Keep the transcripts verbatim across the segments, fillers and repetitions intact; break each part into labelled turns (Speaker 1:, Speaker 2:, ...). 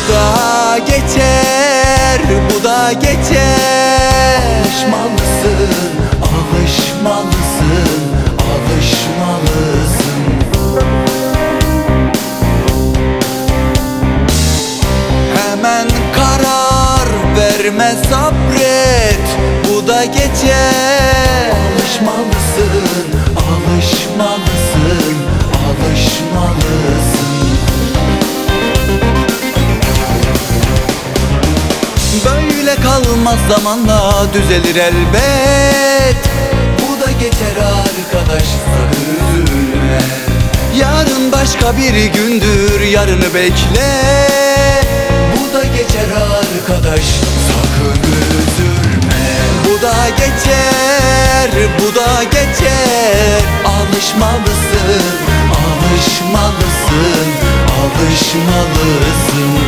Speaker 1: da geçer, bu da geçer. Alışmalısın, alışmalısın, alışmalısın. Hemen karar verme, sabret, bu da geçer. Alışmalısın, alışmalısın, alışmalısın. Böyle kalmaz, zamanla düzelir elbet. Bu da geçer arkadaş, sakın üzülme. Yarın başka bir gündür, yarını bekle. Bu da geçer arkadaş, sakın üzülme. Bu da geçer, bu da geçer. Alışmalısın, alışmalısın, alışmalısın.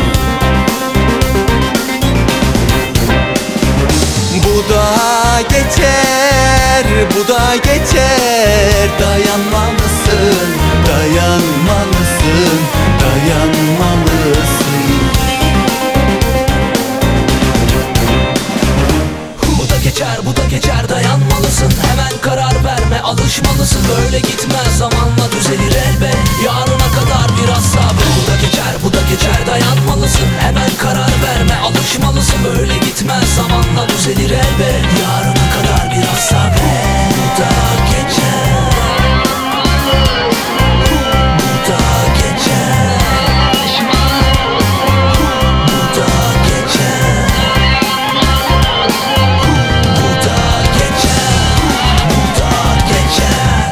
Speaker 1: Bu da geçer, bu da geçer. Dayanmalısın, dayanmalısın, dayanmalısın.
Speaker 2: Bu da geçer, bu da geçer, dayanmalısın. Hemen karar verme, alışmalısın. Böyle gitmez, zamanla düzelir elbet. Yarına kadar biraz sabret. Bu da geçer, bu da geçer, dayanmalısın. Hemen karar verme, alışmalısın. Böyle gitmez, zamanla düzelir elbet. Yarına kadar biraz sabret. Bu da geçer, bu da geçer, bu da geçer, bu da geçer, bu da geçer.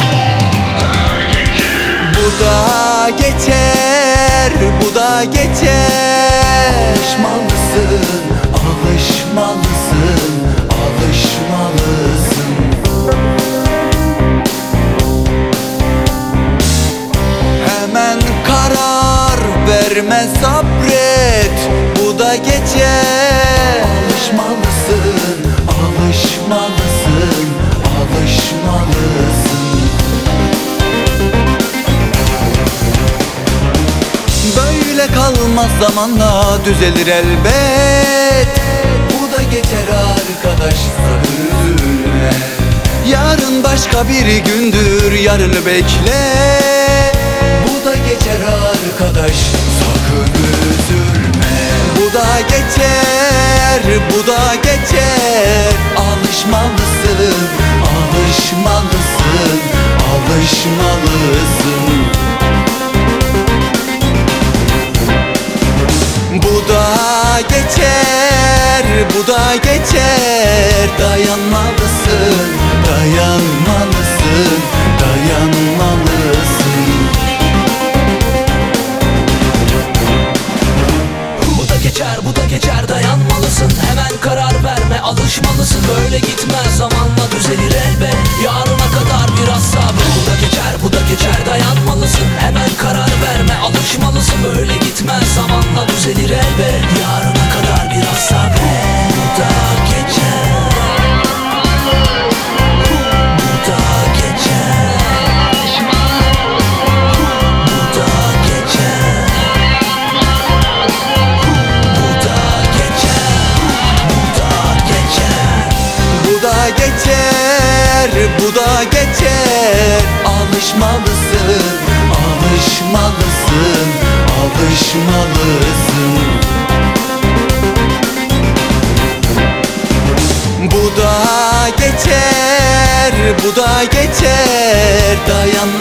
Speaker 1: Bu da geçer, bu da geçer. Alışmalısın, alışmalısın, alışmalısın. Hemen karar verme, sabret, bu da geçer. Alışmalısın, alışmalısın, alışmalısın. Böyle kalmaz, zamanla düzelir elbet. Bu da geçer arkadaş, sakın üzülme. Yarın başka bir gündür, yarını bekle. Bu da geçer arkadaş, sakın üzülme. Bu da geçer, bu da geçer. Alışmalısın, alışmalısın, alışmalısın. Bu da geçer, bu da geçer. Dayanmalısın, dayanmalısın, dayanmalısın.
Speaker 2: Bu da geçer, bu da geçer, dayanmalısın. Hemen karar verme, alışmalısın. Böyle gitmez, zamanla düzelir elbet. Yarına kadar biraz sabret. Bu da geçer, bu da geçer, dayanmalısın. Hemen karar verme, alışmalısın. Böyle gitmez, zamanla düzelir elbet. Yarına kadar biraz sabret. Bu da geçer, bu da geçer, bu da geçer, bu da geçer, bu da geçer.
Speaker 1: Bu da geçer, bu da geçer. Alışmalısın, alışmalısın, alışmalısın. Bu da geçer, bu da geçer. Dayan